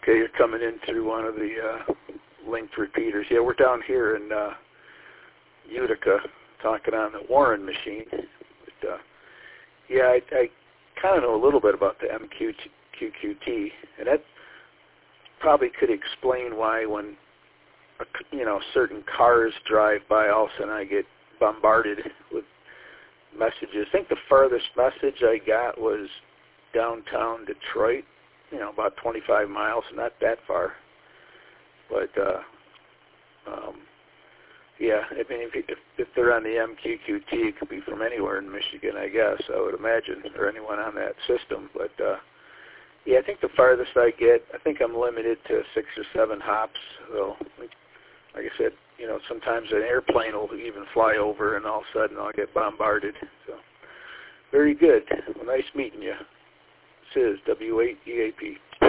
Okay, you're coming in through one of the linked repeaters. Yeah, we're down here in Utica talking on the Warren machine. But, yeah, I kind of know a little bit about the MQQT, and that probably could explain why when certain cars drive by, all of a sudden I get bombarded with messages. I think the farthest message I got was downtown Detroit, about 25 miles, not that far. But yeah, I mean, if they're on the MQQT, it could be from anywhere in Michigan, I guess, I would imagine, or anyone on that system. But yeah, I think the farthest I get, I think I'm limited to 6 or 7 hops. So, like I said, sometimes an airplane will even fly over, and all of a sudden I'll get bombarded. So, very good. Well, nice meeting you. This is W8EAP.